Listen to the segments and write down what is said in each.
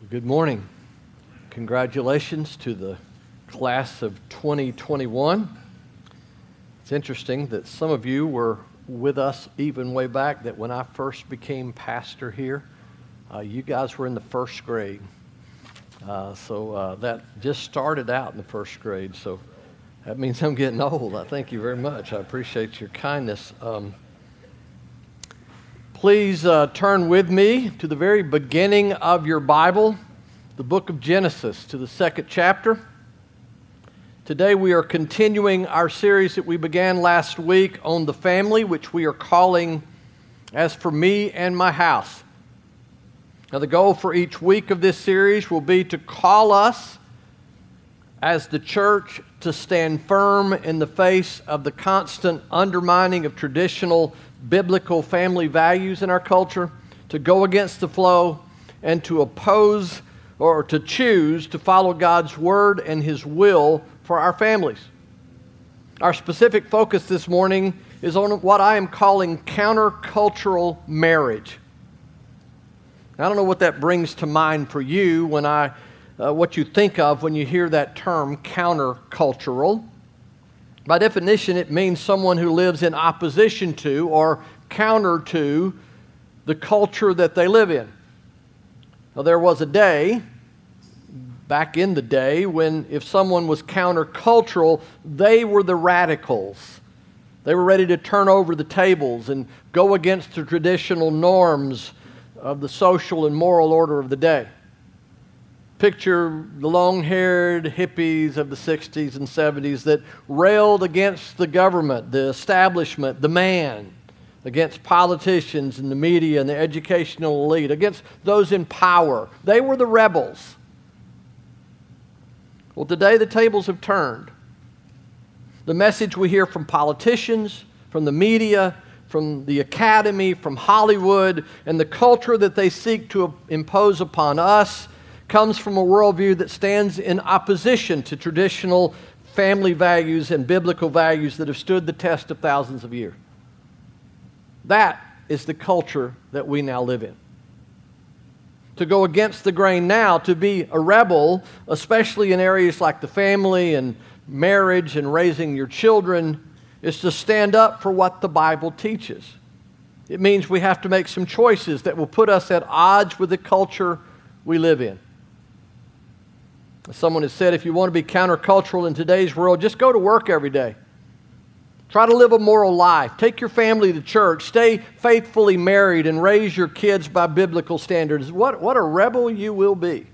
Good morning. Congratulations to the class of 2021. It's interesting that some of you were with us even way back that when I first became pastor here, you guys were in the first grade. So that just started out in the first grade. So that means I'm getting old. I thank you very much. I appreciate your kindness. Please turn with me to the very beginning of your Bible, the book of Genesis, to the second chapter. Today we are continuing our series that we began last week on the family, which we are calling As For Me and My House. Now the goal for each week of this series will be to call us as the church to stand firm in the face of the constant undermining of traditional biblical family values in our culture, to go against the flow, and to oppose or to choose to follow God's word and His will for our families. Our specific focus this morning is on what I am calling countercultural marriage. I don't know what that brings to mind for you when what you think of when you hear that term, countercultural. By definition, it means someone who lives in opposition to or counter to the culture that they live in. Now, there was a day, back in the day, when if someone was countercultural, they were the radicals. They were ready to turn over the tables and go against the traditional norms of the social and moral order of the day. Picture the long-haired hippies of the 60s and 70s that railed against the government, the establishment, the man, against politicians and the media and the educational elite, against those in power. They were the rebels. Well, today the tables have turned. The message we hear from politicians, from the media, from the academy, from Hollywood, and the culture that they seek to impose upon us comes from a worldview that stands in opposition to traditional family values and biblical values that have stood the test of thousands of years. That is the culture that we now live in. To go against the grain now, to be a rebel, especially in areas like the family and marriage and raising your children, is to stand up for what the Bible teaches. It means we have to make some choices that will put us at odds with the culture we live in. Someone has said, if you want to be countercultural in today's world, just go to work every day. Try to live a moral life. Take your family to church. Stay faithfully married and raise your kids by biblical standards. What a rebel you will be.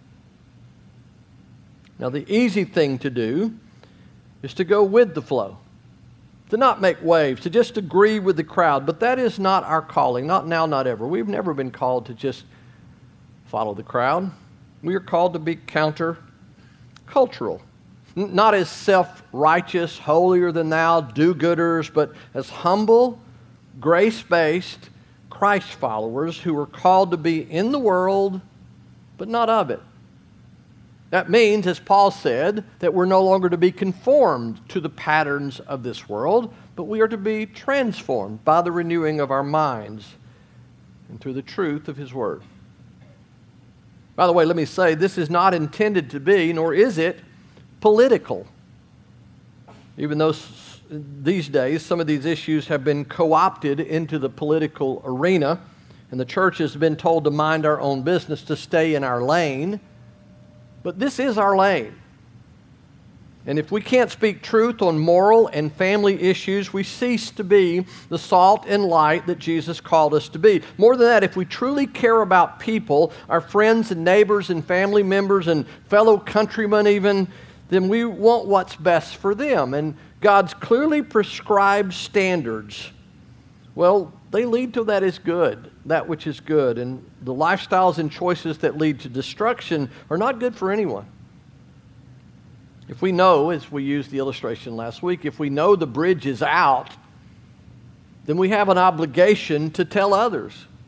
Now, the easy thing to do is to go with the flow, to not make waves, to just agree with the crowd. But that is not our calling, not now, not ever. We've never been called to just follow the crowd. We are called to be countercultural, not as self-righteous, holier-than-thou, do-gooders, but as humble, grace-based Christ followers who are called to be in the world, but not of it. That means, as Paul said, that we're no longer to be conformed to the patterns of this world, but we are to be transformed by the renewing of our minds and through the truth of His Word. By the way, let me say, this is not intended to be, nor is it, political. Even though these days some of these issues have been co-opted into the political arena, and the church has been told to mind our own business, to stay in our lane. But this is our lane. And if we can't speak truth on moral and family issues, we cease to be the salt and light that Jesus called us to be. More than that, if we truly care about people, our friends and neighbors and family members and fellow countrymen even, then we want what's best for them. And God's clearly prescribed standards, well, they lead to that which is good. And the lifestyles and choices that lead to destruction are not good for anyone. If we know, as we used the illustration last week, if we know the bridge is out, then we have an obligation to tell others.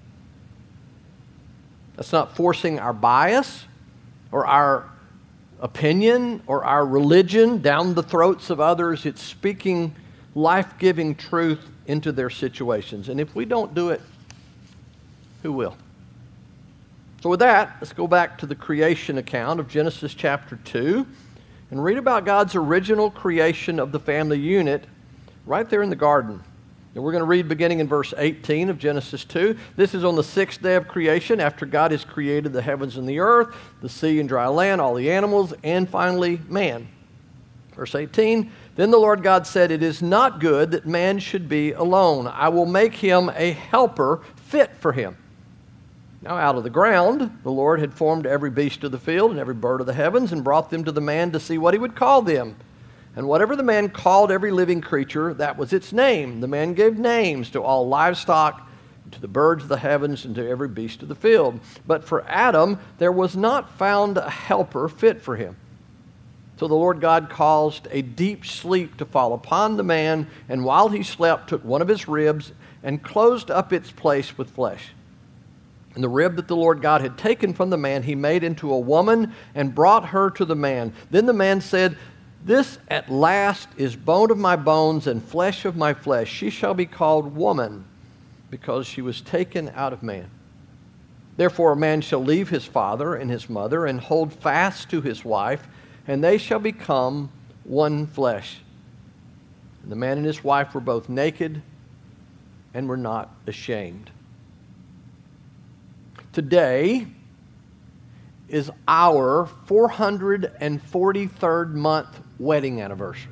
That's not forcing our bias or our opinion or our religion down the throats of others. It's speaking life-giving truth into their situations. And if we don't do it, who will? So with that, let's go back to the creation account of Genesis chapter 2 and read about God's original creation of the family unit right there in the garden. And we're going to read beginning in verse 18 of Genesis 2. This is on the sixth day of creation, after God has created the heavens and the earth, the sea and dry land, all the animals, and finally man. Verse 18, then the Lord God said, it is not good that man should be alone. I will make him a helper fit for him. Now out of the ground, the Lord had formed every beast of the field and every bird of the heavens and brought them to the man to see what he would call them. And whatever the man called every living creature, that was its name. The man gave names to all livestock, to the birds of the heavens, and to every beast of the field. But for Adam, there was not found a helper fit for him. So the Lord God caused a deep sleep to fall upon the man, and while he slept, took one of his ribs and closed up its place with flesh. And the rib that the Lord God had taken from the man, he made into a woman and brought her to the man. Then the man said, this at last is bone of my bones and flesh of my flesh. She shall be called woman, because she was taken out of man. Therefore a man shall leave his father and his mother and hold fast to his wife, and they shall become one flesh. And the man and his wife were both naked and were not ashamed. Today is our 443rd month wedding anniversary.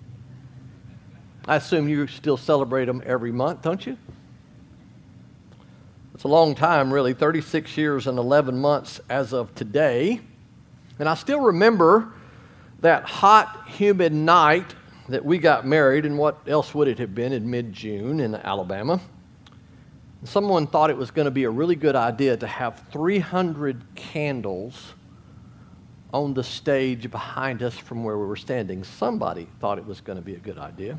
I assume you still celebrate them every month, don't you? It's a long time, really, 36 years and 11 months as of today. And I still remember that hot, humid night that we got married, and what else would it have been, in mid-June in Alabama. Someone thought it was going to be a really good idea to have 300 candles on the stage behind us from where we were standing. Somebody thought it was going to be a good idea.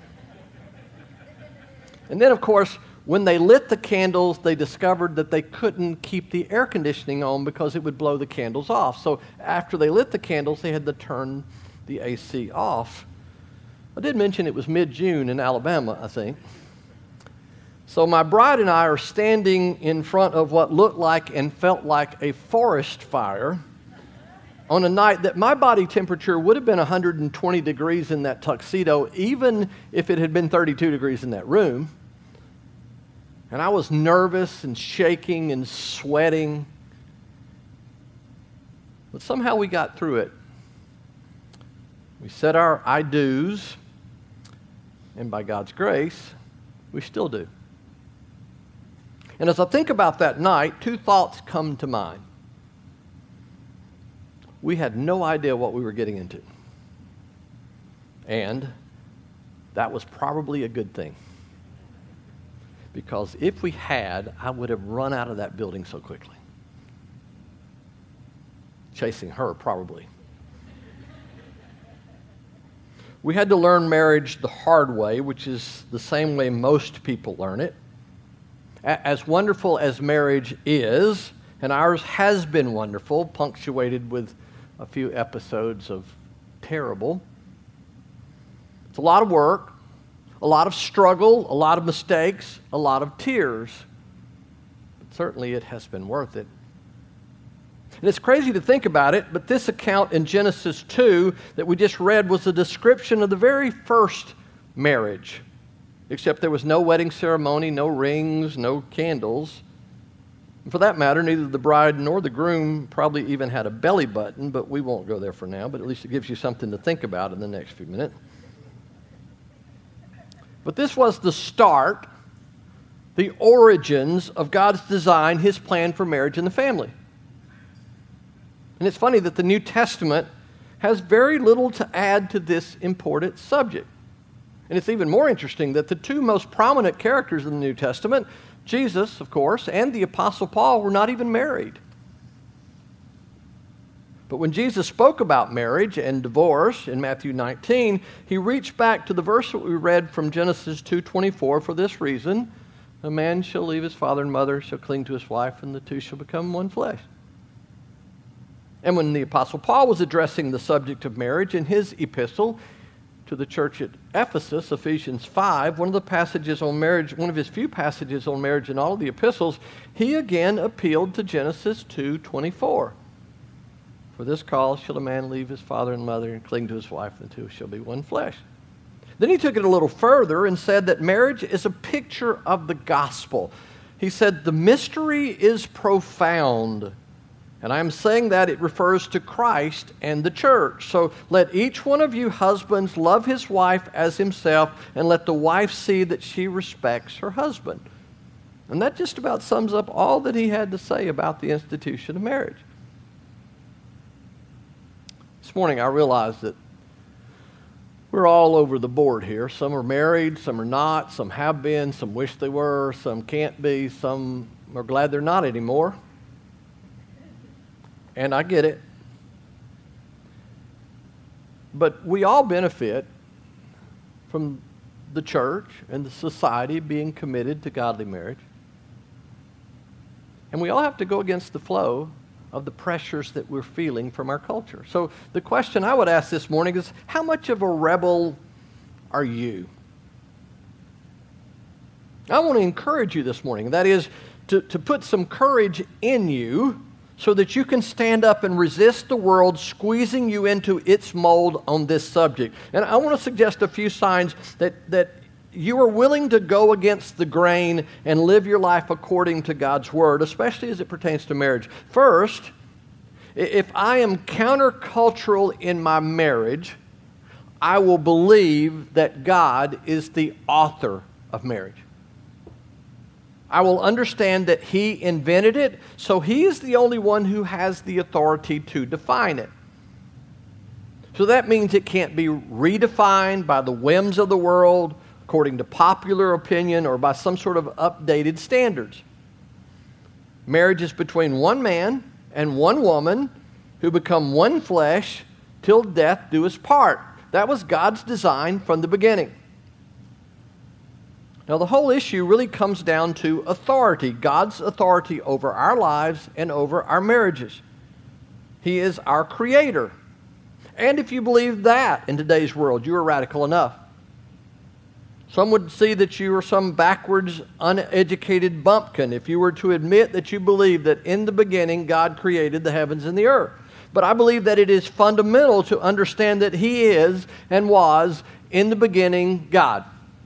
And then, of course, when they lit the candles, they discovered that they couldn't keep the air conditioning on because it would blow the candles off. So after they lit the candles, they had to turn the AC off. I did mention it was mid-June in Alabama, I think. So my bride and I are standing in front of what looked like and felt like a forest fire on a night that my body temperature would have been 120 degrees in that tuxedo, even if it had been 32 degrees in that room. And I was nervous and shaking and sweating. But somehow we got through it. We said our I do's, and by God's grace, we still do. And as I think about that night, two thoughts come to mind. We had no idea what we were getting into. And that was probably a good thing. Because if we had, I would have run out of that building so quickly. Chasing her, probably. We had to learn marriage the hard way, which is the same way most people learn it. As wonderful as marriage is, and ours has been wonderful, punctuated with a few episodes of terrible, it's a lot of work, a lot of struggle, a lot of mistakes, a lot of tears. But certainly it has been worth it. And it's crazy to think about it, but this account in Genesis 2 that we just read was a description of the very first marriage. Except there was no wedding ceremony, no rings, no candles. And for that matter, neither the bride nor the groom probably even had a belly button, but we won't go there for now, but at least it gives you something to think about in the next few minutes. But this was the start, the origins of God's design, His plan for marriage and the family. And it's funny that the New Testament has very little to add to this important subject. And it's even more interesting that the two most prominent characters in the New Testament, Jesus, of course, and the Apostle Paul, were not even married. But when Jesus spoke about marriage and divorce in Matthew 19, he reached back to the verse that we read from Genesis 2:24 for this reason: a man shall leave his father and mother, shall cling to his wife, and the two shall become one flesh. And when the Apostle Paul was addressing the subject of marriage in his epistle to the church at Ephesus, Ephesians 5, one of the passages on marriage, one of his few passages on marriage in all of the epistles, he again appealed to Genesis 2:24. For this cause shall a man leave his father and mother and cling to his wife, and the two shall be one flesh. Then he took it a little further and said that marriage is a picture of the gospel. He said, the mystery is profound. And I'm saying that it refers to Christ and the church. So let each one of you husbands love his wife as himself, and let the wife see that she respects her husband. And that just about sums up all that he had to say about the institution of marriage. This morning I realized that we're all over the board here. Some are married, some are not, some have been, some wish they were, some can't be, some are glad they're not anymore. And I get it. But we all benefit from the church and the society being committed to godly marriage. And we all have to go against the flow of the pressures that we're feeling from our culture. So the question I would ask this morning is, how much of a rebel are you? I want to encourage you this morning. That is, to put some courage in you so that you can stand up and resist the world squeezing you into its mold on this subject. And I want to suggest a few signs that you are willing to go against the grain and live your life according to God's word, especially as it pertains to marriage. First, if I am countercultural in my marriage, I will believe that God is the author of marriage. I will understand that He invented it, so He is the only one who has the authority to define it. So that means it can't be redefined by the whims of the world, according to popular opinion, or by some sort of updated standards. Marriage is between one man and one woman who become one flesh till death do us part. That was God's design from the beginning. Now, the whole issue really comes down to authority, God's authority over our lives and over our marriages. He is our creator. And if you believe that in today's world, you are radical enough. Some would see that you are some backwards, uneducated bumpkin if you were to admit that you believe that in the beginning God created the heavens and the earth. But I believe that it is fundamental to understand that He is and was in the beginning God.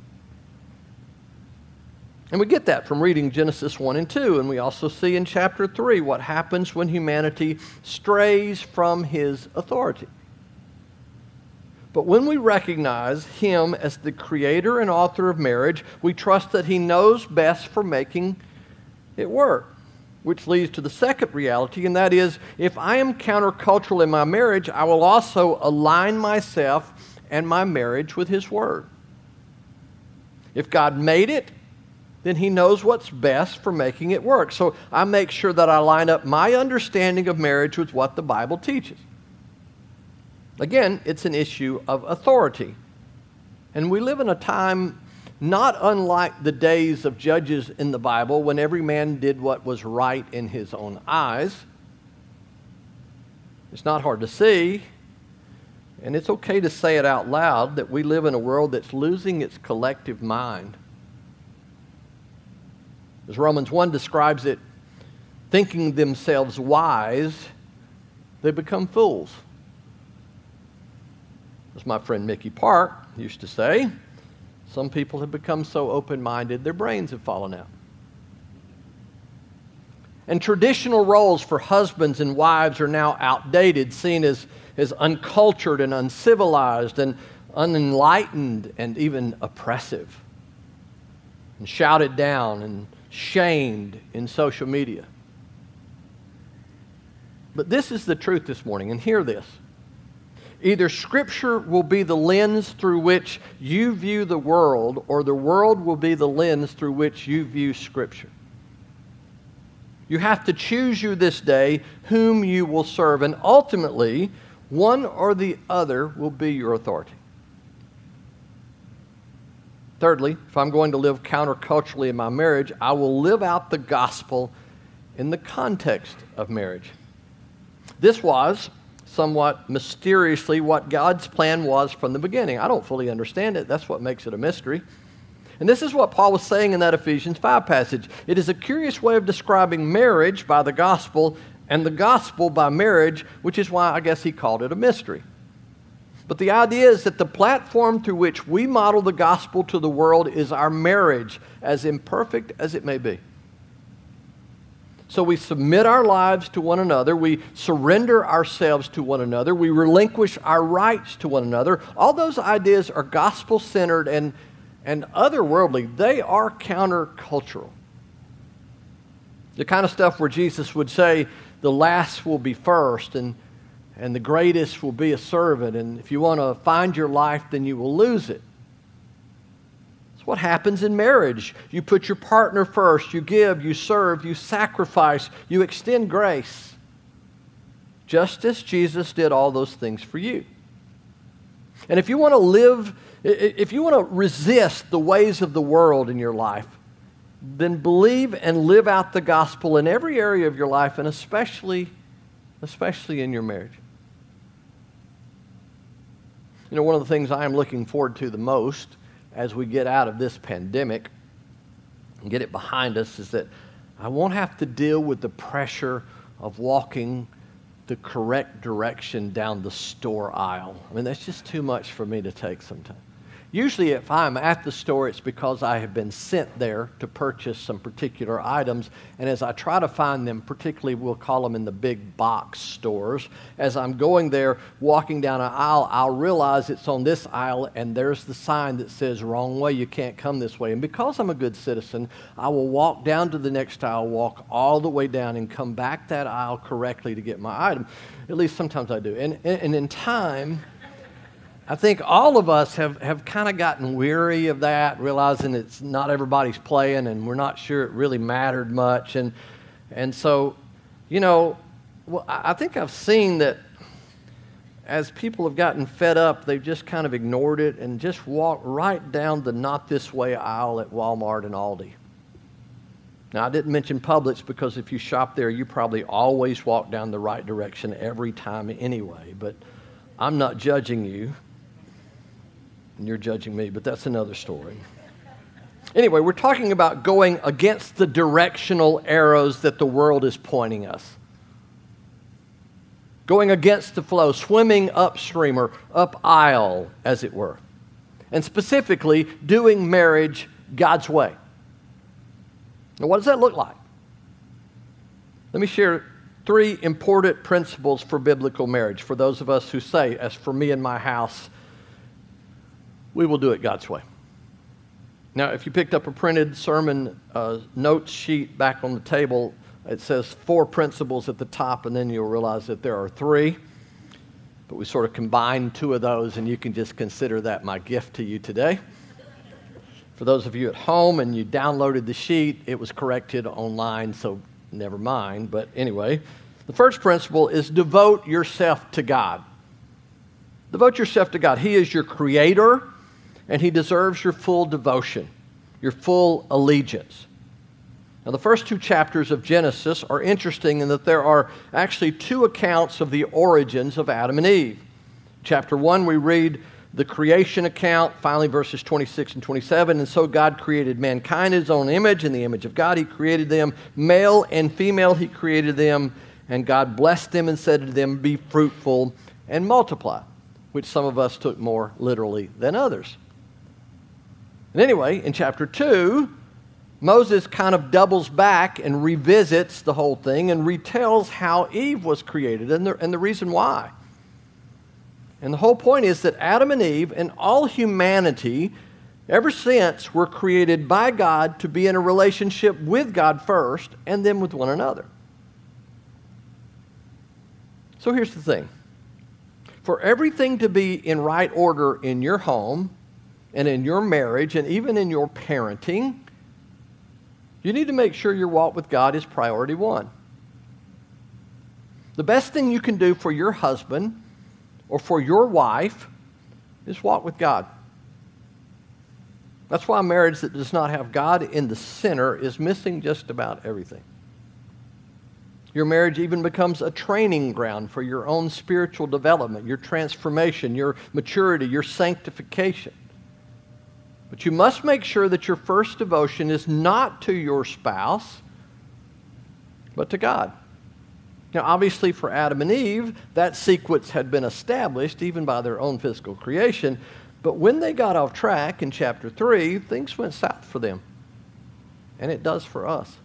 And we get that from reading Genesis 1 and 2, and we also see in chapter 3 what happens when humanity strays from His authority. But when we recognize Him as the creator and author of marriage, we trust that He knows best for making it work. Which leads to the second reality, and that is, if I am countercultural in my marriage, I will also align myself and my marriage with His Word. If God made it, then He knows what's best for making it work. So I make sure that I line up my understanding of marriage with what the Bible teaches. Again, it's an issue of authority. And we live in a time not unlike the days of judges in the Bible when every man did what was right in his own eyes. It's not hard to see, and it's okay to say it out loud, that we live in a world that's losing its collective mind. As Romans 1 describes it, thinking themselves wise, they become fools. As my friend Mickey Park used to say, some people have become so open-minded, their brains have fallen out. And traditional roles for husbands and wives are now outdated, seen as uncultured and uncivilized and unenlightened and even oppressive, and shouted down and shamed in social media. But this is the truth this morning, and hear this. Either Scripture will be the lens through which you view the world, or the world will be the lens through which you view Scripture. You have to choose you this day whom you will serve, and ultimately, one or the other will be your authority. Thirdly, if I'm going to live counterculturally in my marriage, I will live out the gospel in the context of marriage. This was somewhat mysteriously what God's plan was from the beginning. I don't fully understand it. That's what makes it a mystery. And this is what Paul was saying in that Ephesians 5 passage. It is a curious way of describing marriage by the gospel and the gospel by marriage, which is why I guess he called it a mystery. But the idea is that the platform through which we model the gospel to the world is our marriage, as imperfect as it may be. So we submit our lives to one another, we surrender ourselves to one another, we relinquish our rights to one another. All those ideas are gospel-centered and otherworldly. They are countercultural. The kind of stuff where Jesus would say, the last will be first, and the greatest will be a servant, and if you want to find your life, then you will lose it. It's what happens in marriage. You put your partner first, you give, you serve, you sacrifice, you extend grace, just as Jesus did all those things for you. And if you want to resist the ways of the world in your life, then believe and live out the gospel in every area of your life, and especially in your marriage. You know, one of the things I am looking forward to the most as we get out of this pandemic and get it behind us is that I won't have to deal with the pressure of walking the correct direction down the store aisle. I mean, that's just too much for me to take sometimes. Usually if I'm at the store, it's because I have been sent there to purchase some particular items. And as I try to find them, particularly we'll call them in the big box stores, as I'm going there, walking down an aisle, I'll realize it's on this aisle and there's the sign that says, wrong way, you can't come this way. And because I'm a good citizen, I will walk down to the next aisle, walk all the way down and come back that aisle correctly to get my item. At least sometimes I do. And in time, I think all of us have kind of gotten weary of that, realizing it's not everybody's playing and we're not sure it really mattered much. And so, you know, I think I've seen that as people have gotten fed up, they've just kind of ignored it and just walked right down the not this way aisle at Walmart and Aldi. Now, I didn't mention Publix because if you shop there, you probably always walk down the right direction every time anyway, but I'm not judging you. And you're judging me, but that's another story. Anyway, we're talking about going against the directional arrows that the world is pointing us. Going against the flow, swimming upstream or up aisle, as it were. And specifically, doing marriage God's way. Now, what does that look like? Let me share 3 important principles for biblical marriage for those of us who say, as for me and my house, we will do it God's way. Now, if you picked up a printed sermon notes sheet back on the table, it says 4 principles at the top, and then you'll realize that there are 3. But we sort of combined 2 of those, and you can just consider that my gift to you today. For those of you at home and you downloaded the sheet, it was corrected online, so never mind. But anyway, the first principle is devote yourself to God. Devote yourself to God. He is your creator, and He deserves your full devotion, your full allegiance. Now, the first 2 chapters of Genesis are interesting in that there are actually 2 accounts of the origins of Adam and Eve. Chapter 1, we read the creation account, finally verses 26 and 27. And so God created mankind in His own image. In the image of God, He created them. Male and female, He created them. And God blessed them and said to them, be fruitful and multiply, which some of us took more literally than others. And anyway, in chapter 2, Moses kind of doubles back and revisits the whole thing and retells how Eve was created and the reason why. And the whole point is that Adam and Eve and all humanity ever since were created by God to be in a relationship with God first and then with one another. So here's the thing. For everything to be in right order in your home and in your marriage and even in your parenting, you need to make sure your walk with God is priority 1. The best thing you can do for your husband or for your wife is walk with God. That's why a marriage that does not have God in the center is missing just about everything. Your marriage even becomes a training ground for your own spiritual development, your transformation, your maturity, your sanctification. But you must make sure that your first devotion is not to your spouse, but to God. Now, obviously for Adam and Eve, that sequence had been established even by their own physical creation. But when they got off track in chapter 3, things went south for them. And it does for us.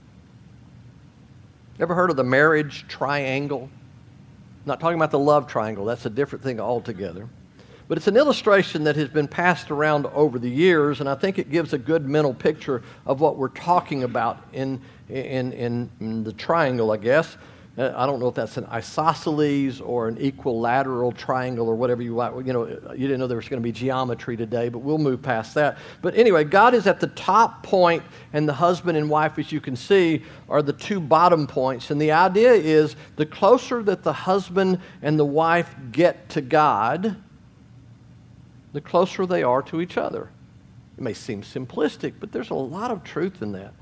Ever heard of the marriage triangle? I'm not talking about the love triangle. That's a different thing altogether. But it's an illustration that has been passed around over the years, and I think it gives a good mental picture of what we're talking about in the triangle, I guess. I don't know if that's an isosceles or an equilateral triangle or whatever you want. You know, you didn't know there was going to be geometry today, but we'll move past that. But anyway, God is at the top point, and the husband and wife, as you can see, are the two bottom points. And the idea is the closer that the husband and the wife get to God, the closer they are to each other. It may seem simplistic, but there's a lot of truth in that.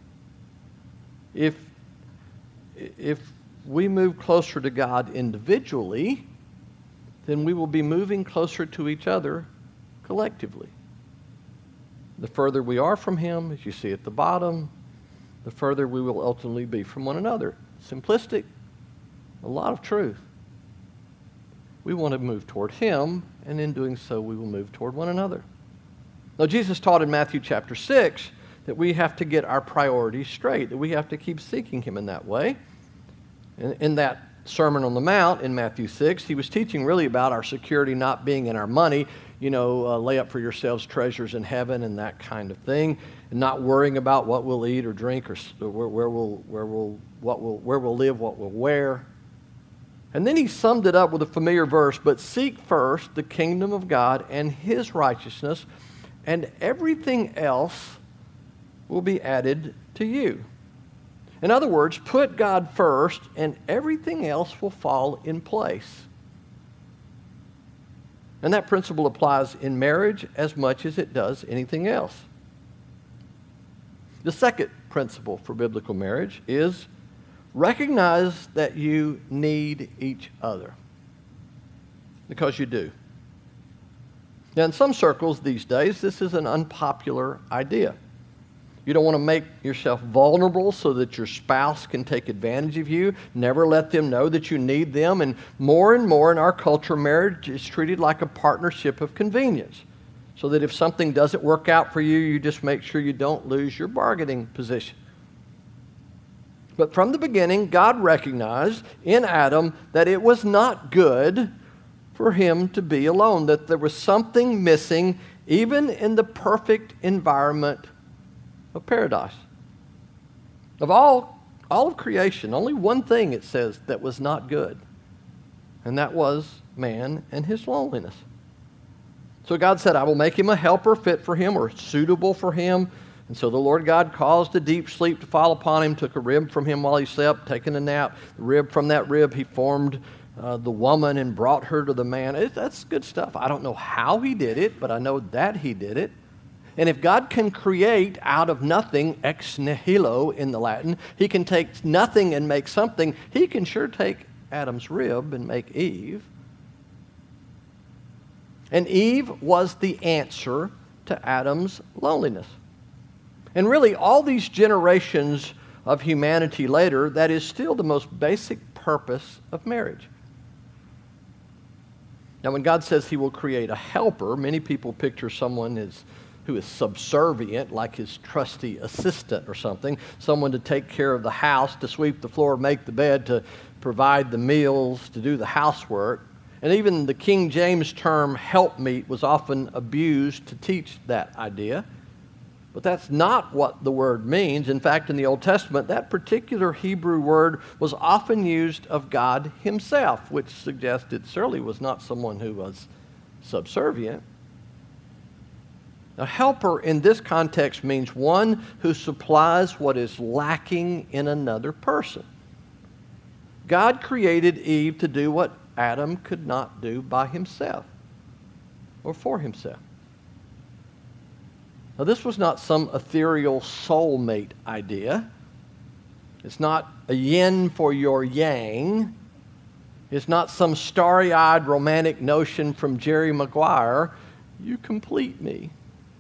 If we move closer to God individually, then we will be moving closer to each other collectively. The further we are from Him, as you see at the bottom, the further we will ultimately be from one another. Simplistic, a lot of truth. We want to move toward Him, and in doing so, we will move toward one another. Now, Jesus taught in Matthew chapter 6 that we have to get our priorities straight, that we have to keep seeking Him in that way. In that Sermon on the Mount in Matthew 6, He was teaching really about our security not being in our money, lay up for yourselves treasures in heaven and that kind of thing, and not worrying about what we'll eat or drink or where we'll live, what we'll wear. And then He summed it up with a familiar verse, but seek first the kingdom of God and His righteousness, and everything else will be added to you. In other words, put God first, and everything else will fall in place. And that principle applies in marriage as much as it does anything else. The second principle for biblical marriage is recognize that you need each other. Because you do. Now, in some circles these days, this is an unpopular idea. You don't want to make yourself vulnerable so that your spouse can take advantage of you. Never let them know that you need them. And more in our culture, marriage is treated like a partnership of convenience. So that if something doesn't work out for you, you just make sure you don't lose your bargaining position. But from the beginning, God recognized in Adam that it was not good for him to be alone, that there was something missing even in the perfect environment of paradise. Of all of creation, only one thing it says that was not good, and that was man and his loneliness. So God said, I will make him a helper fit for him or suitable for him. And so the Lord God caused a deep sleep to fall upon him, took a rib from him while he slept, taking a nap. The rib from that rib, he formed the woman and brought her to the man. That's good stuff. I don't know how he did it, but I know that he did it. And if God can create out of nothing, ex nihilo in the Latin, he can take nothing and make something. He can sure take Adam's rib and make Eve. And Eve was the answer to Adam's loneliness. And really, all these generations of humanity later, that is still the most basic purpose of marriage. Now, when God says he will create a helper, many people picture someone who is subservient, like his trusty assistant or something, someone to take care of the house, to sweep the floor, make the bed, to provide the meals, to do the housework. And even the King James term helpmeet was often abused to teach that idea. But that's not what the word means. In fact, in the Old Testament, that particular Hebrew word was often used of God himself, which suggests it certainly was not someone who was subservient. A helper in this context means one who supplies what is lacking in another person. God created Eve to do what Adam could not do by himself or for himself. Now, this was not some ethereal soulmate idea. It's not a yin for your yang. It's not some starry-eyed romantic notion from Jerry Maguire. You complete me.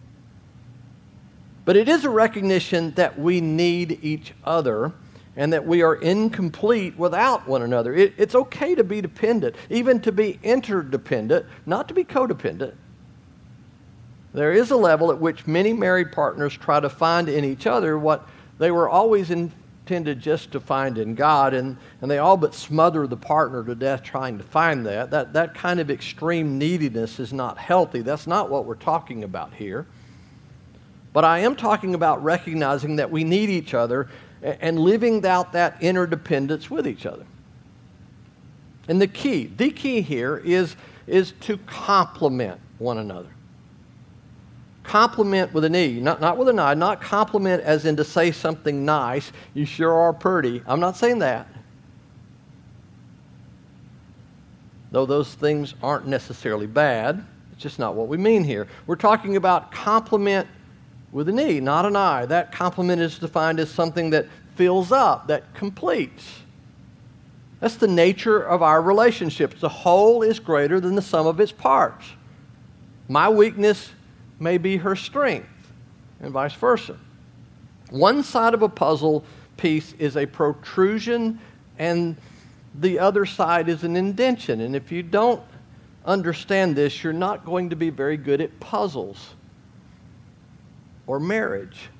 But it is a recognition that we need each other and that we are incomplete without one another. It's okay to be dependent, even to be interdependent, not to be codependent. There is a level at which many married partners try to find in each other what they were always intended just to find in God, and they all but smother the partner to death trying to find that. That kind of extreme neediness is not healthy. That's not what we're talking about here. But I am talking about recognizing that we need each other and living out that interdependence with each other. And the key here is to complement one another. Compliment with an E, not with an I, not compliment as in to say something nice. You sure are pretty. I'm not saying that. Though those things aren't necessarily bad. It's just not what we mean here. We're talking about compliment with an E, not an I. That compliment is defined as something that fills up, that completes. That's the nature of our relationships. The whole is greater than the sum of its parts. My weakness may be her strength, and vice versa. One side of a puzzle piece is a protrusion, and the other side is an indention. And if you don't understand this, you're not going to be very good at puzzles or marriage.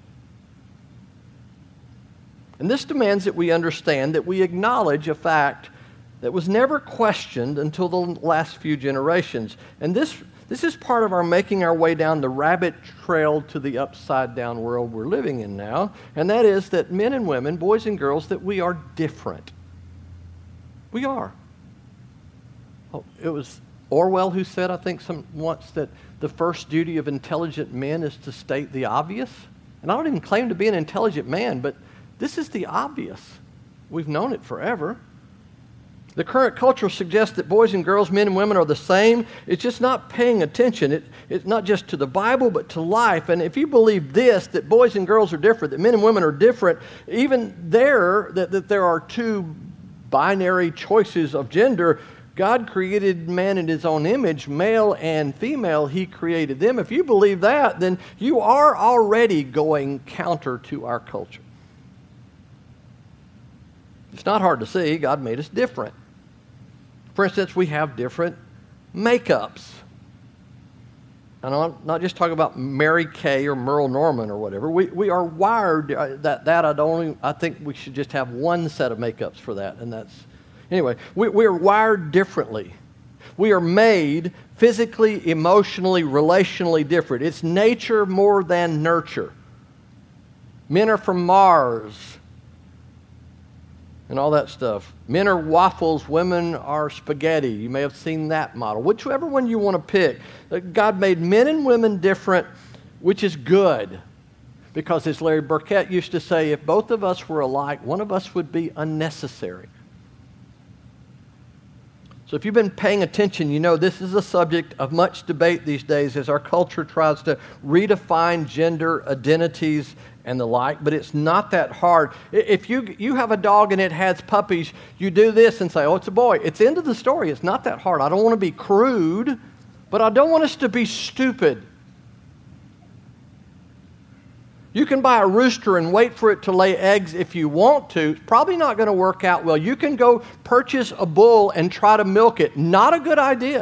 And this demands that we understand, that we acknowledge a fact that was never questioned until the last few generations. And this is part of our making our way down the rabbit trail to the upside-down world we're living in now, and that is that men and women, boys and girls, that we are different. We are. Oh, it was Orwell who said, I think once, that the first duty of intelligent men is to state the obvious. And I don't even claim to be an intelligent man, but this is the obvious. We've known it forever. The current culture suggests that boys and girls, men and women are the same. It's just not paying attention. It's not just to the Bible, but to life. And if you believe this, that boys and girls are different, that men and women are different, even there, that there are two binary choices of gender, God created man in his own image, male and female, he created them. If you believe that, then you are already going counter to our culture. It's not hard to see. God made us different. For instance, we have different makeups. And I'm not just talking about Mary Kay or Merle Norman or whatever. We are wired. I think we should just have one set of makeups for that, and that's anyway. We are wired differently. We are made physically, emotionally, relationally different. It's nature more than nurture. Men are from Mars and all that stuff. Men are waffles, women are spaghetti. You may have seen that model. Whichever one you want to pick. God made men and women different, which is good. Because as Larry Burkett used to say, if both of us were alike, one of us would be unnecessary. So if you've been paying attention, you know this is a subject of much debate these days as our culture tries to redefine gender identities and the like, but it's not that hard. If you have a dog and it has puppies, you do this and say, oh, it's a boy. It's the end of the story. It's not that hard. I don't want to be crude, but I don't want us to be stupid. You can buy a rooster and wait for it to lay eggs if you want to. It's probably not going to work out well. You can go purchase a bull and try to milk it. Not a good idea.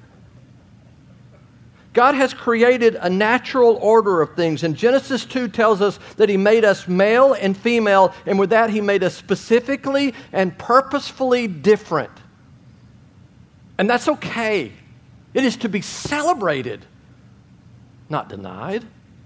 God has created a natural order of things, and Genesis 2 tells us that He made us male and female, and with that He made us specifically and purposefully different. And that's okay. It is to be celebrated, not denied.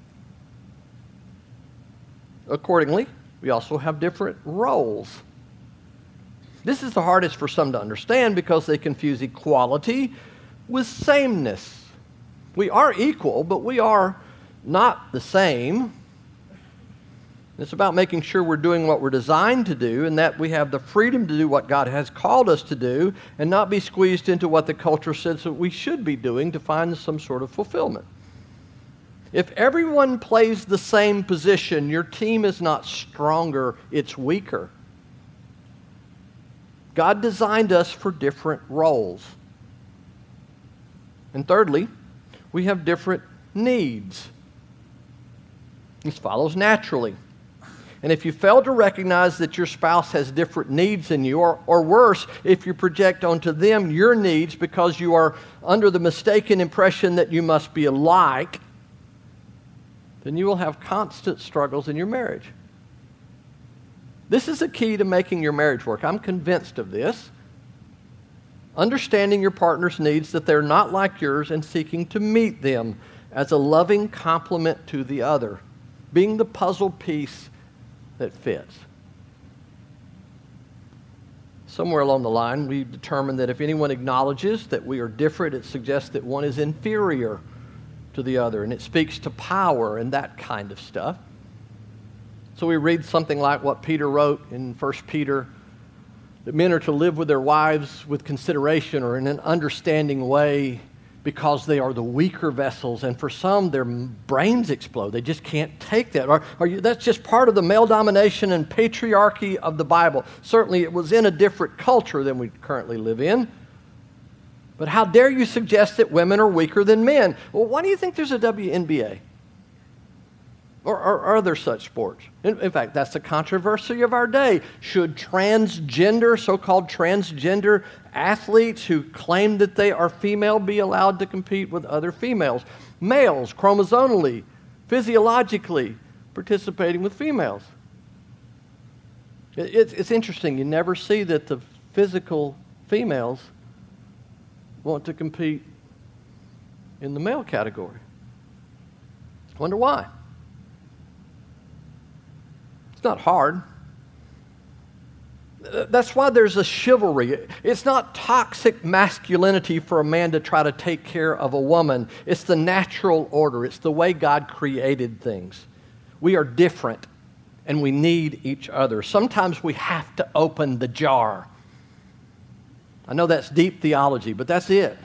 Accordingly, we also have different roles. This is the hardest for some to understand because they confuse equality with sameness. We are equal, but we are not the same. It's about making sure we're doing what we're designed to do and that we have the freedom to do what God has called us to do and not be squeezed into what the culture says that we should be doing to find some sort of fulfillment. If everyone plays the same position, your team is not stronger, it's weaker. God designed us for different roles. And thirdly, we have different needs. This follows naturally. And if you fail to recognize that your spouse has different needs than you, or worse, if you project onto them your needs because you are under the mistaken impression that you must be alike, then you will have constant struggles in your marriage. This is the key to making your marriage work. I'm convinced of this. Understanding your partner's needs, that they're not like yours, and seeking to meet them as a loving complement to the other, being the puzzle piece that fits. Somewhere along the line, we determined that if anyone acknowledges that we are different, it suggests that one is inferior to the other, and it speaks to power and that kind of stuff. So we read something like what Peter wrote in 1 Peter, that men are to live with their wives with consideration or in an understanding way because they are the weaker vessels, and for some, their brains explode. They just can't take that. That's just part of the male domination and patriarchy of the Bible. Certainly, it was in a different culture than we currently live in. But how dare you suggest that women are weaker than men? Well, why do you think there's a WNBA? Or are there such sports? In fact, that's the controversy of our day. Should transgender, so-called transgender athletes who claim that they are female be allowed to compete with other females? Males, chromosomally, physiologically, participating with females. It's interesting. You never see that the physical females want to compete in the male category. Wonder why? It's not hard. That's why there's a chivalry. It's not toxic masculinity for a man to try to take care of a woman. It's the natural order. It's the way God created things. We are different, and we need each other. Sometimes we have to open the jar. I know that's deep theology, but that's it.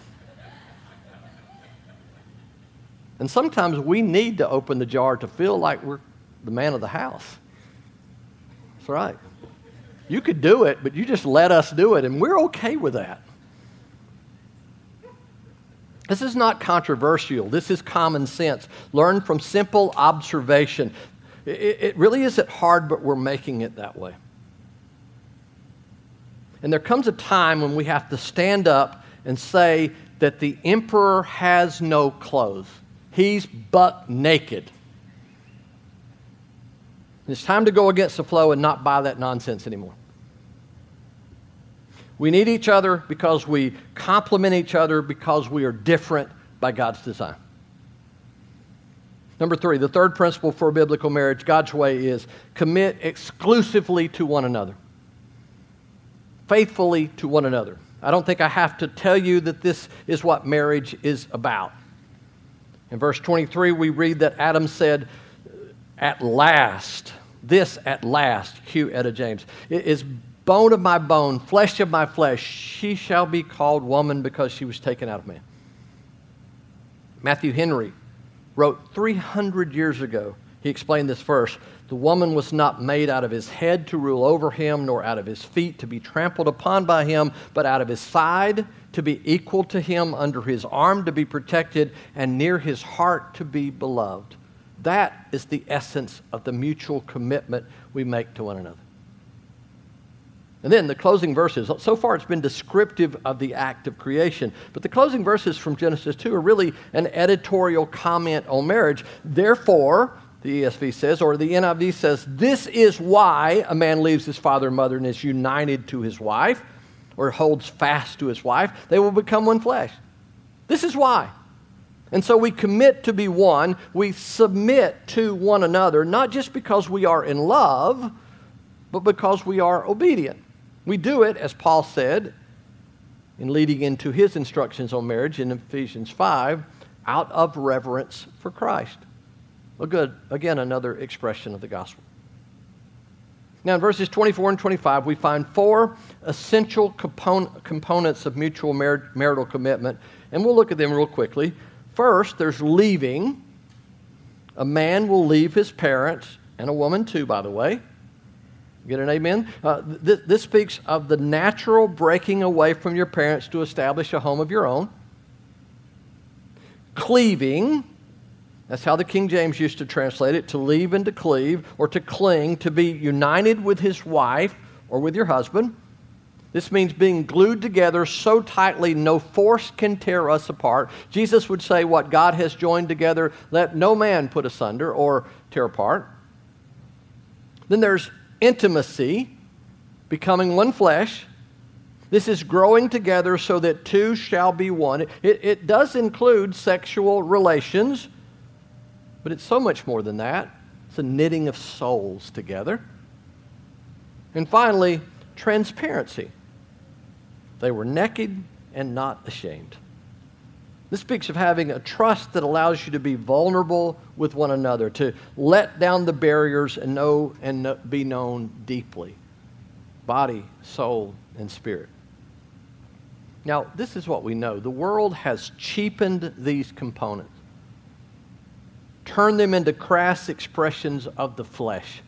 And sometimes we need to open the jar to feel like we're the man of the house. That's right. You could do it, but you just let us do it, and we're okay with that. This is not controversial. This is common sense. Learn from simple observation. It really isn't hard, but we're making it that way. And there comes a time when we have to stand up and say that the emperor has no clothes. He's buck naked. It's time to go against the flow and not buy that nonsense anymore. We need each other because we complement each other because we are different by God's design. Number 3, the third principle for biblical marriage, God's way, is commit exclusively to one another. Faithfully to one another. I don't think I have to tell you that this is what marriage is about. In verse 23, we read that Adam said, "At last," this "at last," cue Etta James, "is bone of my bone, flesh of my flesh. She shall be called woman because she was taken out of man." Matthew Henry wrote 300 years ago. He explained this verse. "The woman was not made out of his head to rule over him, nor out of his feet to be trampled upon by him, but out of his side to be equal to him, under his arm to be protected, and near his heart to be beloved." That is the essence of the mutual commitment we make to one another. And then the closing verses. So far it's been descriptive of the act of creation, but the closing verses from Genesis 2 are really an editorial comment on marriage. Therefore, the ESV says, or the NIV says, this is why a man leaves his father and mother and is united to his wife, or holds fast to his wife. They will become one flesh. This is why. And so we commit to be one. We submit to one another, not just because we are in love, but because we are obedient. We do it, as Paul said, in leading into his instructions on marriage in Ephesians 5, out of reverence for Christ. Again, another expression of the gospel. Now, in verses 24 and 25, we find 4 essential components of mutual marital commitment, and we'll look at them real quickly. First, there's leaving. A man will leave his parents, and a woman too, by the way. Get an amen? This speaks of the natural breaking away from your parents to establish a home of your own. Cleaving, that's how the King James used to translate it, to leave and to cleave, or to cling, to be united with his wife or with your husband. This means being glued together so tightly no force can tear us apart. Jesus would say, what God has joined together, let no man put asunder or tear apart. Then there's intimacy, becoming one flesh. This is growing together so that two shall be one. It does include sexual relations, but it's so much more than that. It's a knitting of souls together. And finally, transparency. They were naked and not ashamed. This speaks of having a trust that allows you to be vulnerable with one another, to let down the barriers and know and be known deeply, body, soul, and spirit. Now, this is what we know. The world has cheapened these components, turned them into crass expressions of the flesh.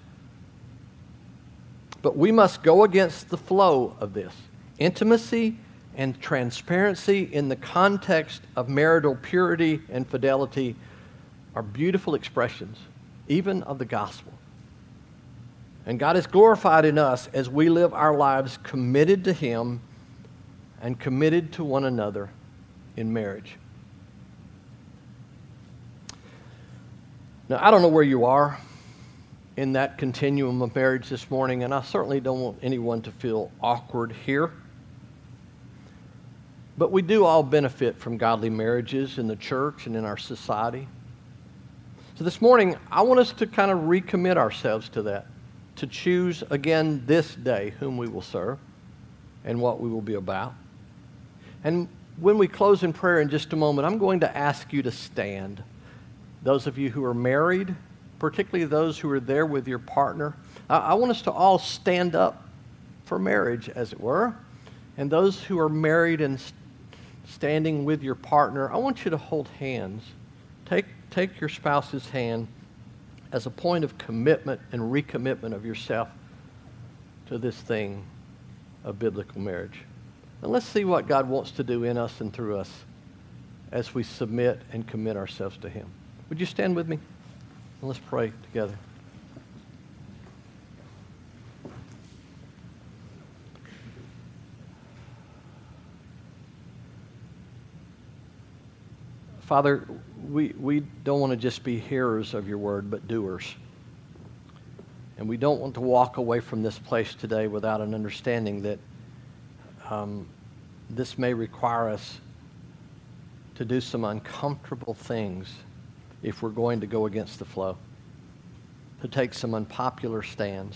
But we must go against the flow of this. Intimacy and transparency in the context of marital purity and fidelity are beautiful expressions, even of the gospel. And God is glorified in us as we live our lives committed to Him and committed to one another in marriage. Now, I don't know where you are in that continuum of marriage this morning, and I certainly don't want anyone to feel awkward here. But we do all benefit from godly marriages in the church and in our society. So this morning, I want us to kind of recommit ourselves to that, to choose again this day whom we will serve and what we will be about. And when we close in prayer in just a moment, I'm going to ask you to stand. Those of you who are married, particularly those who are there with your partner, I want us to all stand up for marriage, as it were. And those who are married and standing with your partner, I want you to hold hands. Take your spouse's hand as a point of commitment and recommitment of yourself to this thing of biblical marriage. And let's see what God wants to do in us and through us as we submit and commit ourselves to Him. Would you stand with me? And let's pray together. Father, we don't want to just be hearers of your word, but doers. And we don't want to walk away from this place today without an understanding that this may require us to do some uncomfortable things if we're going to go against the flow, to take some unpopular stands.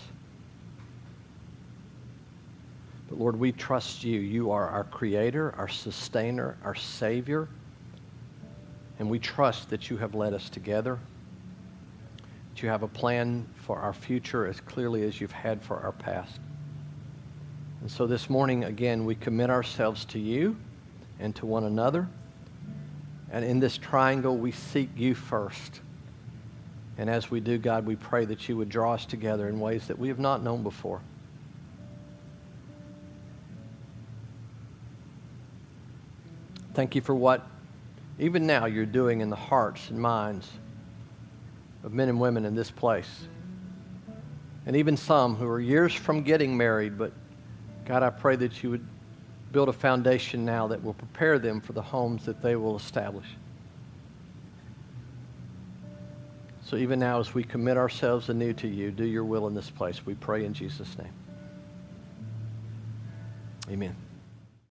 But Lord, we trust you. You are our creator, our sustainer, our savior. And we trust that you have led us together, that you have a plan for our future as clearly as you've had for our past. And so this morning, again, we commit ourselves to you and to one another. And in this triangle, we seek you first. And as we do, God, we pray that you would draw us together in ways that we have not known before. Thank you for what even now you're doing in the hearts and minds of men and women in this place. And even some who are years from getting married, but God, I pray that you would build a foundation now that will prepare them for the homes that they will establish. So even now as we commit ourselves anew to you, do your will in this place. We pray in Jesus' name. Amen.